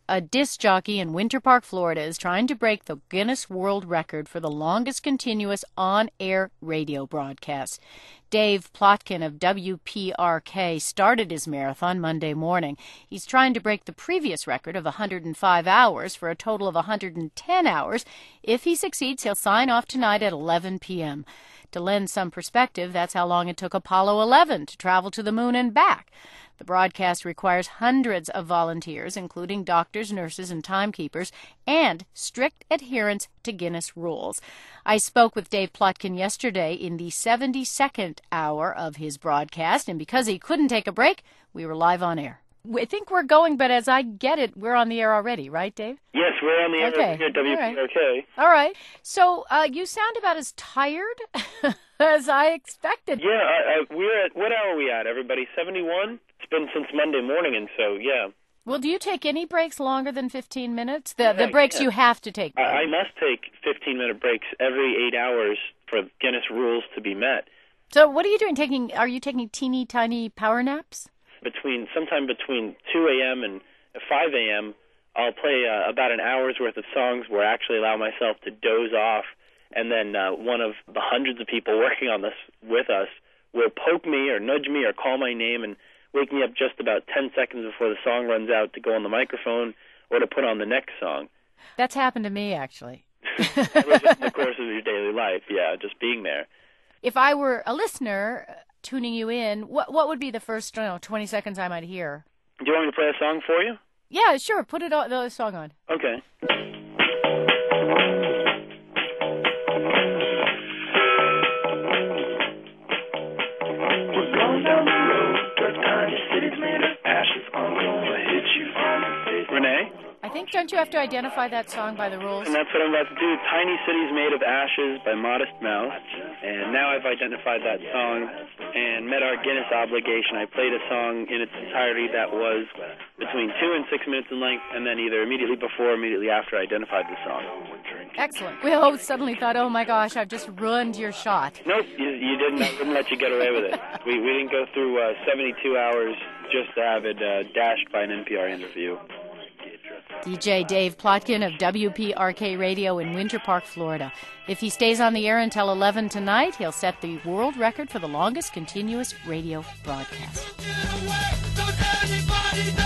A disc jockey in Winter Park, Florida, is trying to break the Guinness World Record for the longest continuous on-air radio broadcast. Dave Plotkin of WPRK started his marathon Monday morning. He's trying to break the previous record of 105 hours for a total of 110 hours. If he succeeds, he'll sign off tonight at 11 p.m. To lend some perspective, that's how long it took Apollo 11 to travel to the moon and back. The broadcast requires hundreds of volunteers, including doctors, nurses, and timekeepers, and strict adherence to Guinness rules. I spoke with Dave Plotkin yesterday in the 72nd hour of his broadcast, and because he couldn't take a break, we were live on air. I think we're going, but as I get it, we're on the air already, right, Dave? Yes, we're on the air here at WPRK. All right. So you sound about as tired as I expected. Yeah, we're at, what hour are we at, everybody? 71? It's been since Monday morning, and so, yeah. Well, do you take any breaks longer than 15 minutes? The breaks you have to take. I must take 15-minute breaks every 8 hours for Guinness rules to be met. So what are you doing? Are you taking teeny tiny power naps? Sometime between 2 a.m. and 5 a.m., I'll play about an hour's worth of songs where I actually allow myself to doze off, and then one of the hundreds of people working on this with us will poke me or nudge me or call my name and wake me up just about 10 seconds before the song runs out to go on the microphone or to put on the next song. That's happened to me, actually. That was just in the course of your daily life, yeah, just being there. If I were a listener tuning you in, what would be the first 20 seconds I might hear? Do you want me to play a song for you? Yeah, sure. Put the song on. Okay. We're going down the road, dirt tiny cities made of ashes. I'm gonna hit you on the face. Renee? I think, don't you have to identify that song by the rules? And that's what I'm about to do. Tiny Cities Made of Ashes by Modest Mouse. And now I've identified that song and met our Guinness obligation. I played a song in its entirety that was between 2 and 6 minutes in length, and then either immediately before or immediately after I identified the song. Excellent. We all suddenly thought, oh my gosh, I've just ruined your shot. Nope, you didn't. I wouldn't let you get away with it. We didn't go through 72 hours just to have it dashed by an NPR interview. DJ Dave Plotkin of WPRK Radio in Winter Park, Florida. If he stays on the air until 11 tonight, he'll set the world record for the longest continuous radio broadcast.